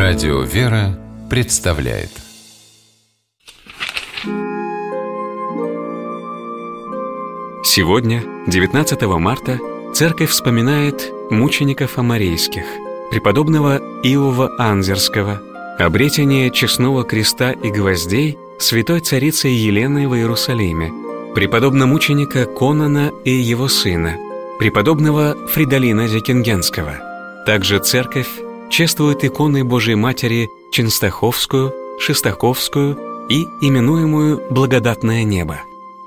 Радио «Вера» представляет. Сегодня, 19 марта, Церковь вспоминает мучеников аморейских, преподобного Иова Анзерского, обретение честного креста и гвоздей святой царицей Елены в Иерусалиме, преподобно-мученика Конана и его сына, преподобного Фридолина Зекингенского. Также Церковь чествует иконы Божией Матери Ченстаховскую, Шестаковскую и именуемую «Благодатное небо».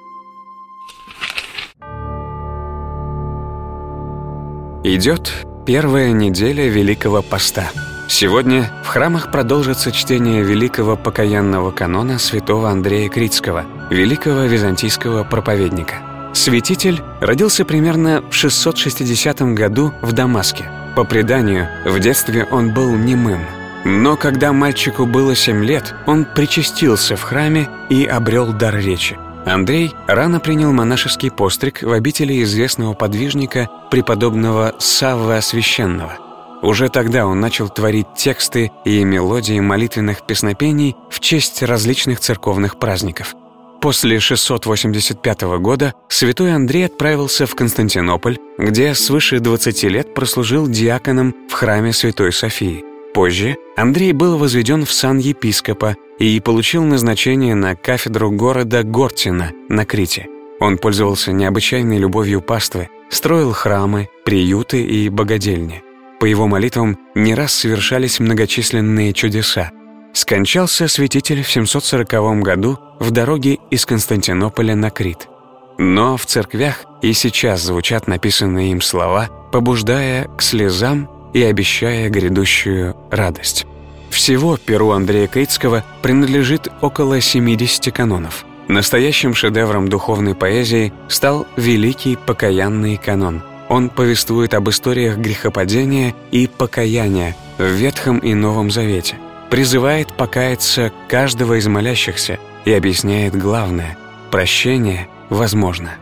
Идет первая неделя Великого Поста. Сегодня в храмах продолжится чтение великого покаянного канона святого Андрея Критского, великого византийского проповедника. Святитель родился примерно в 660 году в Дамаске. По преданию, в детстве он был немым. Но когда мальчику было 7 лет, он причастился в храме и обрел дар речи. Андрей рано принял монашеский постриг в обители известного подвижника преподобного Саввы Освященного. Уже тогда он начал творить тексты и мелодии молитвенных песнопений в честь различных церковных праздников. После 685 года святой Андрей отправился в Константинополь, где свыше 20 лет прослужил диаконом в храме Святой Софии. Позже Андрей был возведен в сан епископа и получил назначение на кафедру города Гортина на Крите. Он пользовался необычайной любовью паствы, строил храмы, приюты и богадельни. По его молитвам не раз совершались многочисленные чудеса. Скончался святитель в 740 году в дороге из Константинополя на Крит. Но в церквях и сейчас звучат написанные им слова, побуждая к слезам и обещая грядущую радость. Всего перу Андрея Критского принадлежит около 70 канонов. Настоящим шедевром духовной поэзии стал Великий покаянный канон. Он повествует об историях грехопадения и покаяния в Ветхом и Новом Завете, призывает покаяться каждого из молящихся и объясняет главное – прощение возможно.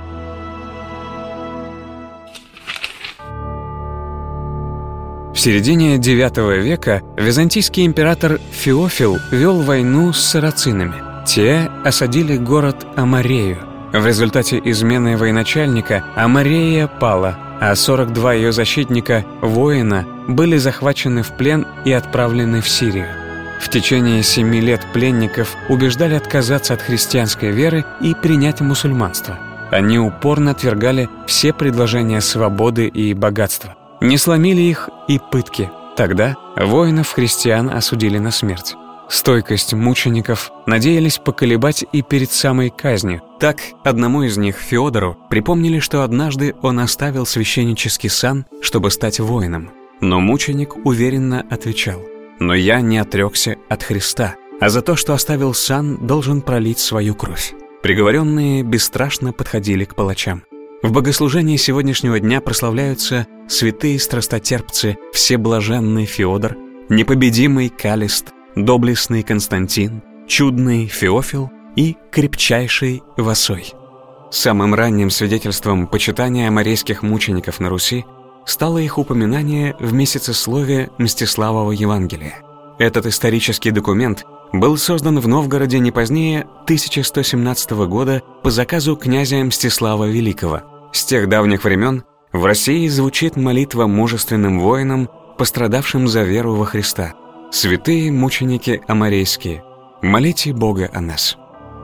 В середине IX века византийский император Феофил вел войну с сарацинами. Те осадили город Аморею. В результате измены военачальника Аморея пала, а 42 ее защитника, воина, были захвачены в плен и отправлены в Сирию. В течение 7 лет пленников убеждали отказаться от христианской веры и принять мусульманство. Они упорно отвергали все предложения свободы и богатства. Не сломили их и пытки. Тогда воинов-христиан осудили на смерть. Стойкость мучеников надеялись поколебать и перед самой казнью. Так, одному из них, Феодору, припомнили, что однажды он оставил священнический сан, чтобы стать воином. Но мученик уверенно отвечал: «Но я не отрекся от Христа, а за то, что оставил сан, должен пролить свою кровь». Приговоренные бесстрашно подходили к палачам. В богослужении сегодняшнего дня прославляются святые страстотерпцы Всеблаженный Феодор, непобедимый Калист, доблестный Константин, чудный Феофил и крепчайший Васой. Самым ранним свидетельством почитания аморейских мучеников на Руси стало их упоминание в месяцеслове Мстиславова Евангелия. Этот исторический документ был создан в Новгороде не позднее 1117 года по заказу князя Мстислава Великого. С тех давних времен в России звучит молитва мужественным воинам, пострадавшим за веру во Христа: «Святые мученики аморейские, молите Бога о нас».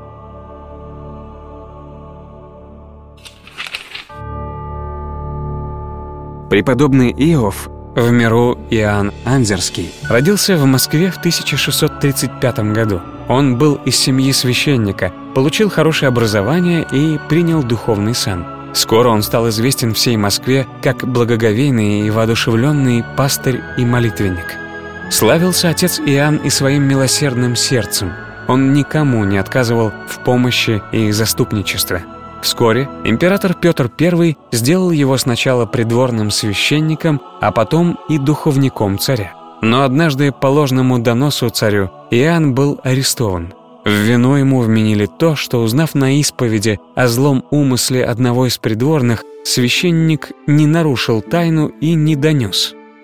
Преподобный Иов, в миру Иоанн Анзерский, родился в Москве в 1635 году. Он был из семьи священника, получил хорошее образование и принял духовный сан. Скоро он стал известен всей Москве как благоговейный и воодушевленный пастырь и молитвенник. Славился отец Иоанн и своим милосердным сердцем. Он никому не отказывал в помощи и заступничестве. Вскоре император Петр I сделал его сначала придворным священником, а потом и духовником царя. Но однажды по ложному доносу царю Иоанн был арестован. В вину ему вменили то, что, узнав на исповеди о злом умысле одного из придворных, священник не нарушил тайну и не донес.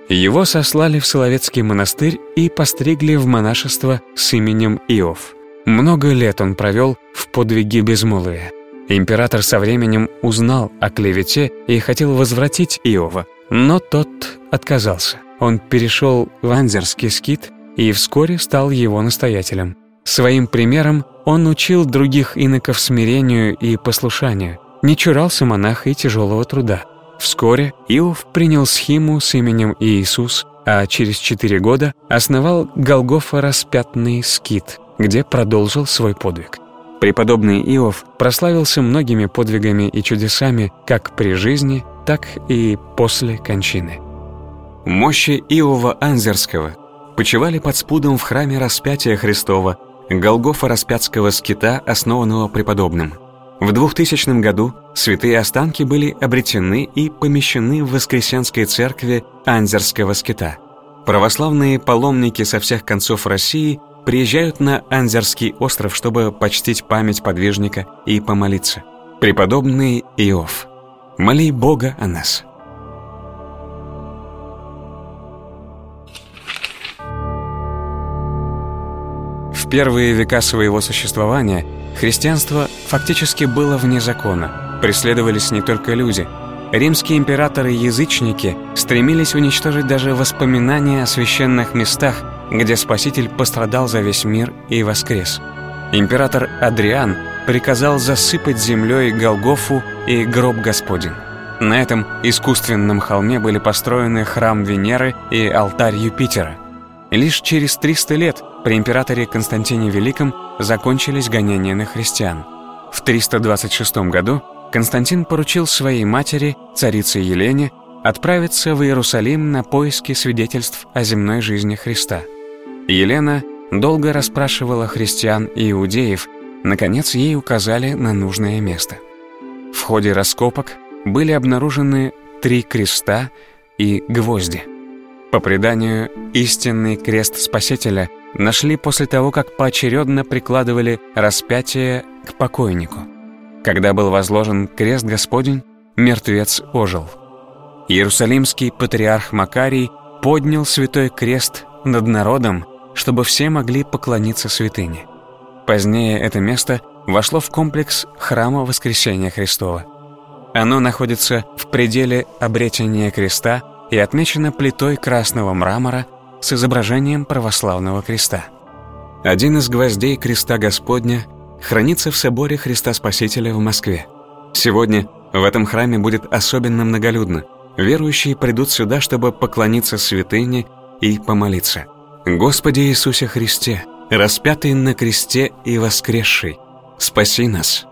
Его сослали в Соловецкий монастырь и постригли в монашество с именем Иов. Много лет он провел в подвиге безмолвия. Император со временем узнал о клевете и хотел возвратить Иова, но тот отказался. Он перешел в Анзерский скит и вскоре стал его настоятелем. Своим примером он учил других иноков смирению и послушанию, не чурался монаха и тяжелого труда. Вскоре Иов принял схиму с именем Иисус, а через 4 года основал Голгофа-распятный скит, где продолжил свой подвиг. Преподобный Иов прославился многими подвигами и чудесами как при жизни, так и после кончины. Мощи Иова Анзерского почивали под спудом в храме Распятия Христова, Голгофа-распятского скита, основанного преподобным. В 2000 году святые останки были обретены и помещены в Воскресенской церкви Анзерского скита. Православные паломники со всех концов России приезжают на Анзерский остров, чтобы почтить память подвижника и помолиться. Преподобный Иов, моли Бога о нас. В первые века своего существования христианство фактически было вне закона. Преследовались не только люди. Римские императоры-язычники стремились уничтожить даже воспоминания о священных местах, где Спаситель пострадал за весь мир и воскрес. Император Адриан приказал засыпать землей Голгофу и гроб Господень. На этом искусственном холме были построены храм Венеры и алтарь Юпитера. Лишь через 300 лет при императоре Константине Великом закончились гонения на христиан. В 326 году Константин поручил своей матери, царице Елене, отправиться в Иерусалим на поиски свидетельств о земной жизни Христа. Елена долго расспрашивала христиан и иудеев, наконец ей указали на нужное место. В ходе раскопок были обнаружены 3 креста и гвозди. По преданию, истинный крест Спасителя нашли после того, как поочередно прикладывали распятие к покойнику. Когда был возложен крест Господень, мертвец ожил. Иерусалимский патриарх Макарий поднял святой крест над народом, чтобы все могли поклониться святыне. Позднее это место вошло в комплекс храма Воскресения Христова. Оно находится в пределе обретения креста и отмечено плитой красного мрамора с изображением православного креста. Один из гвоздей креста Господня хранится в соборе Христа Спасителя в Москве. Сегодня в этом храме будет особенно многолюдно. Верующие придут сюда, чтобы поклониться святыне и помолиться. Господи Иисусе Христе, распятый на кресте и воскресший, спаси нас.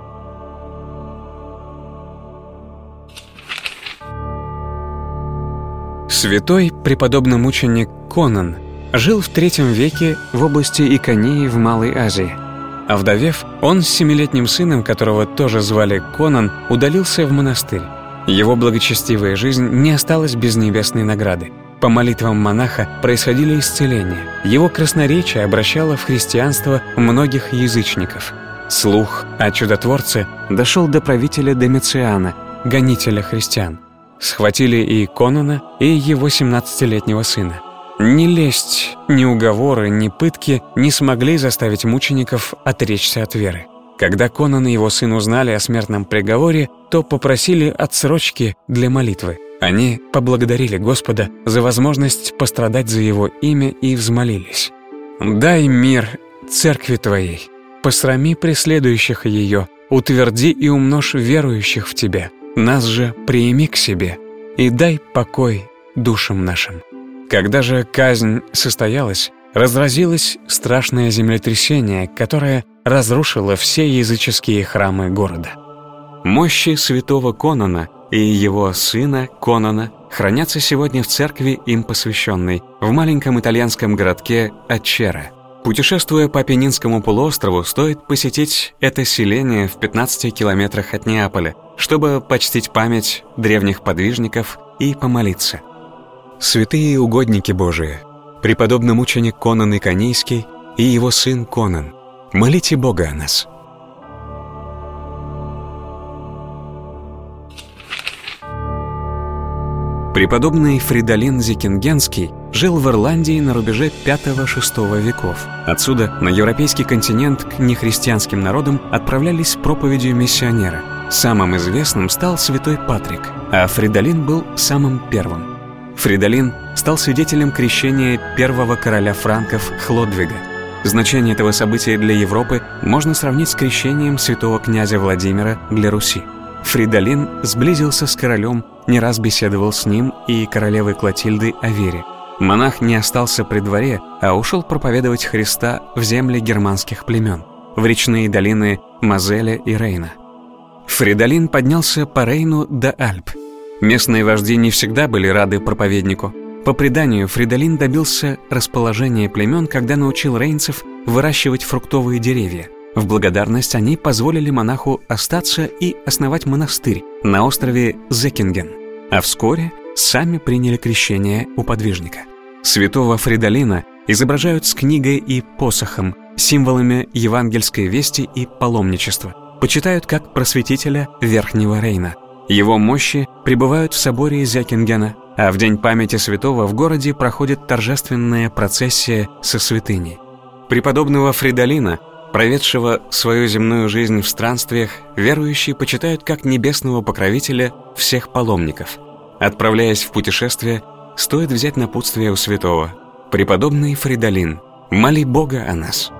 Святой преподобномученик Конан жил в III веке в области Иконии в Малой Азии. Овдовев, он с 7-летним сыном, которого тоже звали Конан, удалился в монастырь. Его благочестивая жизнь не осталась без небесной награды. По молитвам монаха происходили исцеления. Его красноречие обращало в христианство многих язычников. Слух о чудотворце дошел до правителя Домициана, гонителя христиан. Схватили и Конана, и его 17-летнего сына. Ни лесть, ни уговоры, ни пытки не смогли заставить мучеников отречься от веры. Когда Конан и его сын узнали о смертном приговоре, то попросили отсрочки для молитвы. Они поблагодарили Господа за возможность пострадать за Его имя и взмолились: «Дай мир церкви Твоей, посрами преследующих ее, утверди и умножь верующих в Тебя, нас же приими к себе и дай покой душам нашим». Когда же казнь состоялась, разразилось страшное землетрясение, которое разрушило все языческие храмы города. Мощи святого Конана и его сына Конана хранятся сегодня в церкви, им посвященной, в маленьком итальянском городке Аччера. Путешествуя по Апеннинскому полуострову, стоит посетить это селение в 15 километрах от Неаполя, чтобы почтить память древних подвижников и помолиться. Святые угодники Божии, преподобномученик Конан Иконийский и его сын Конан, молите Бога о нас. Преподобный Фридолин Зекингенский жил в Ирландии на рубеже V-VI веков. Отсюда на европейский континент к нехристианским народам отправлялись с проповедью миссионеры. Самым известным стал святой Патрик, а Фридолин был самым первым. Фридолин стал свидетелем крещения первого короля франков Хлодвига. Значение этого события для Европы можно сравнить с крещением святого князя Владимира для Руси. Фридолин сблизился с королем, не раз беседовал с ним и королевой Клотильдой о вере. Монах не остался при дворе, а ушел проповедовать Христа в земли германских племен, в речные долины Мозеля и Рейна. Фридолин поднялся по Рейну до Альп. Местные вожди не всегда были рады проповеднику. По преданию, Фридолин добился расположения племен, когда научил рейнцев выращивать фруктовые деревья. В благодарность они позволили монаху остаться и основать монастырь на острове Зекинген, а вскоре сами приняли крещение у подвижника. Святого Фридолина изображают с книгой и посохом, символами евангельской вести и паломничества, почитают как просветителя Верхнего Рейна. Его мощи пребывают в соборе Зекингена, а в день памяти святого в городе проходит торжественная процессия со святыней. Преподобного Фридолина, проведшего свою земную жизнь в странствиях, верующие почитают как небесного покровителя всех паломников. Отправляясь в путешествие, стоит взять напутствие у святого: «Преподобный Фридолин, моли Бога о нас».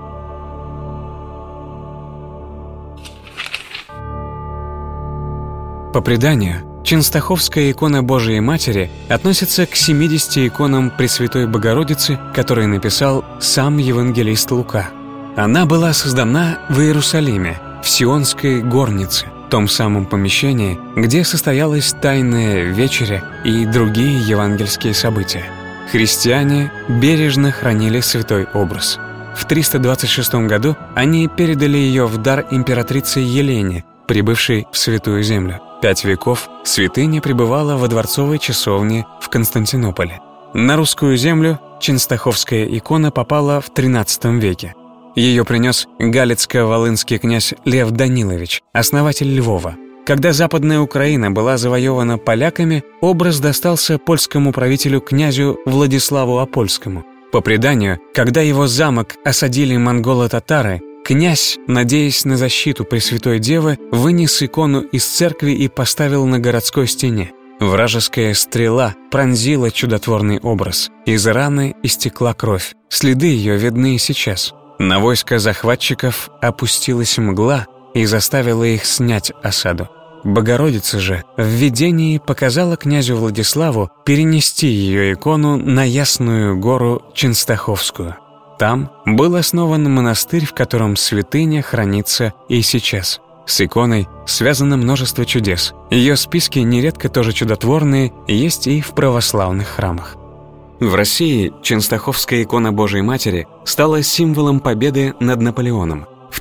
По преданию, Ченстаховская икона Божией Матери относится к 70 иконам Пресвятой Богородицы, которые написал сам евангелист Лука. Она была создана в Иерусалиме, в Сионской горнице, том самом помещении, где состоялась Тайная вечеря и другие евангельские события. Христиане бережно хранили святой образ. В 326 году они передали ее в дар императрице Елене, прибывшей в Святую Землю. 5 веков святыня пребывала во дворцовой часовне в Константинополе. На русскую землю Ченстаховская икона попала в XIII веке. Ее принес галицко-волынский князь Лев Данилович, основатель Львова. Когда Западная Украина была завоевана поляками, образ достался польскому правителю князю Владиславу Опольскому. По преданию, когда его замок осадили монголо-татары, князь, надеясь на защиту Пресвятой Девы, вынес икону из церкви и поставил на городской стене. Вражеская стрела пронзила чудотворный образ. Из раны истекла кровь. Следы ее видны и сейчас. На войско захватчиков опустилась мгла и заставила их снять осаду. Богородица же в видении показала князю Владиславу перенести ее икону на Ясную гору Ченстаховскую. Там был основан монастырь, в котором святыня хранится и сейчас. С иконой связано множество чудес. Ее списки, нередко тоже чудотворные, есть и в православных храмах. В России Ченстаховская икона Божией Матери стала символом победы над Наполеоном. В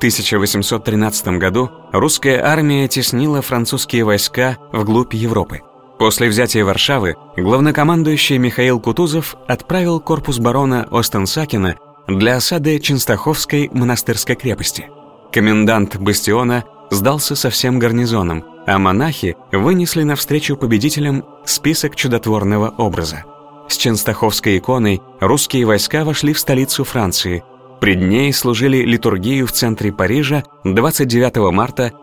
1813 году русская армия теснила французские войска вглубь Европы. После взятия Варшавы главнокомандующий Михаил Кутузов отправил корпус барона Остенсакена для осады Ченстаховской монастырской крепости. Комендант бастиона сдался со всем гарнизоном, а монахи вынесли навстречу победителям список чудотворного образа. С Ченстаховской иконой русские войска вошли в столицу Франции. Пред ней служили литургию в центре Парижа 29 марта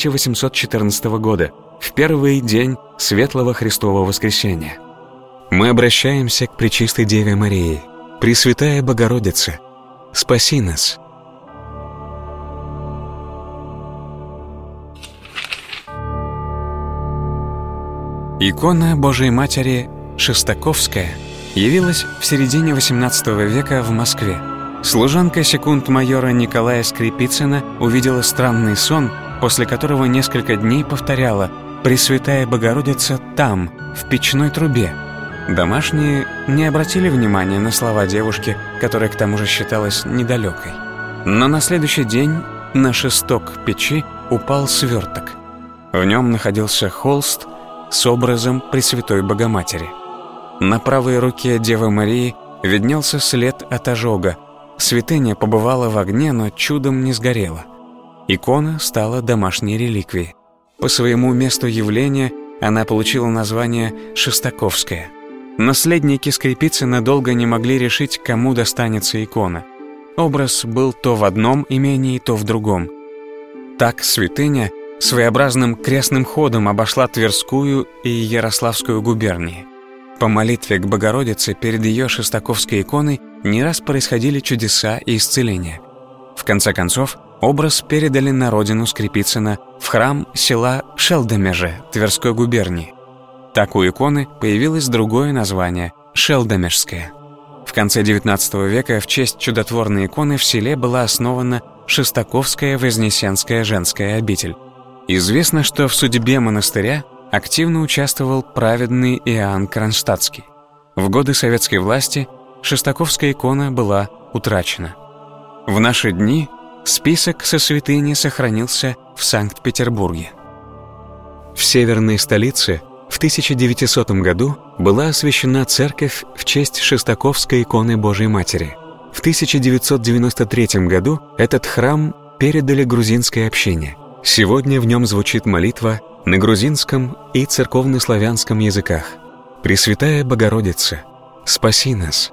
1814 года, в первый день Светлого Христового Воскресения. Мы обращаемся к Пречистой Деве Марии. Пресвятая Богородица, спаси нас. Икона Божией Матери Шестаковская явилась в середине XVIII века в Москве. Служанка секунд-майора Николая Скрипицына увидела странный сон, после которого несколько дней повторяла: «Пресвятая Богородица там, в печной трубе». Домашние не обратили внимания на слова девушки, которая к тому же считалась недалекой. Но на следующий день на шесток печи упал сверток. В нем находился холст с образом Пресвятой Богоматери. На правой руке Девы Марии виднелся след от ожога. Святыня побывала в огне, но чудом не сгорела. Икона стала домашней реликвией. По своему месту явления она получила название Шестаковская. Наследники Скрипицына долго не могли решить, кому достанется икона. Образ был то в одном имении, то в другом. Так святыня своеобразным крестным ходом обошла Тверскую и Ярославскую губернии. По молитве к Богородице перед ее Шестаковской иконой не раз происходили чудеса и исцеления. В конце концов, образ передали на родину Скрипицына в храм села Шелдемеже Тверской губернии. Так у иконы появилось другое название – Шелдемежская. В конце XIX века в честь чудотворной иконы в селе была основана Шестаковская Вознесенская женская обитель. Известно, что в судьбе монастыря активно участвовал праведный Иоанн Кронштадтский. В годы советской власти Шестаковская икона была утрачена. В наши дни список со святыни сохранился в Санкт-Петербурге. В северной столице в 1900 году была освящена церковь в честь Шестаковской иконы Божией Матери. В 1993 году этот храм передали грузинской общине. Сегодня в нем звучит молитва на грузинском и церковнославянском языках. «Пресвятая Богородица, спаси нас!»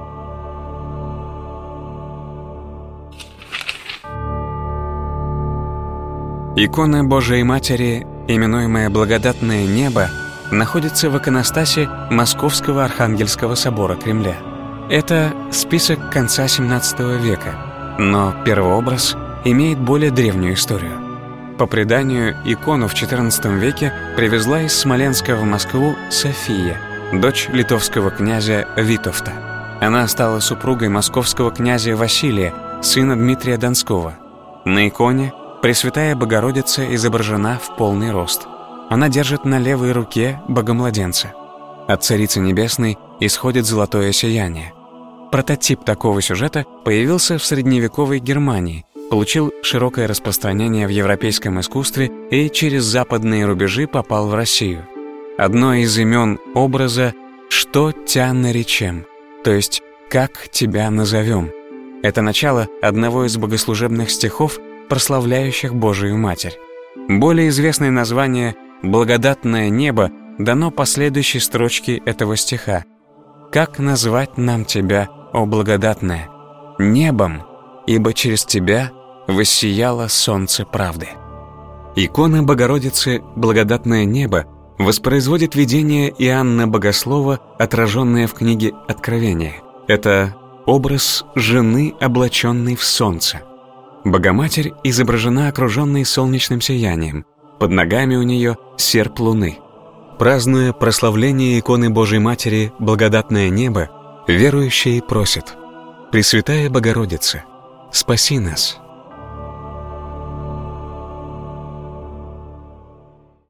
Икона Божией Матери, именуемая «Благодатное небо», находится в иконостасе Московского Архангельского собора Кремля. Это список конца XVII века, но первообраз имеет более древнюю историю. По преданию, икону в XIV веке привезла из Смоленска в Москву София, дочь литовского князя Витовта. Она стала супругой московского князя Василия, сына Дмитрия Донского. На иконе Пресвятая Богородица изображена в полный рост. Она держит на левой руке Богомладенца. От Царицы Небесной исходит золотое сияние. Прототип такого сюжета появился в средневековой Германии, получил широкое распространение в европейском искусстве и через западные рубежи попал в Россию. Одно из имен образа «Что тя наречем», то есть «Как тебя назовем». Это начало одного из богослужебных стихов, прославляющих Божию Матерь. Более известное название «Благодатное небо» дано по следующей строчке этого стиха. «Как назвать нам тебя, о благодатная? Небом, ибо через тебя воссияло солнце правды». Икона Богородицы «Благодатное небо» воспроизводит видение Иоанна Богослова, отраженное в книге Откровения. Это образ жены, облаченной в солнце. Богоматерь изображена окруженной солнечным сиянием. Под ногами у нее серп луны. Празднуя прославление иконы Божией Матери «Благодатное небо», верующие просят: «Пресвятая Богородица, спаси нас».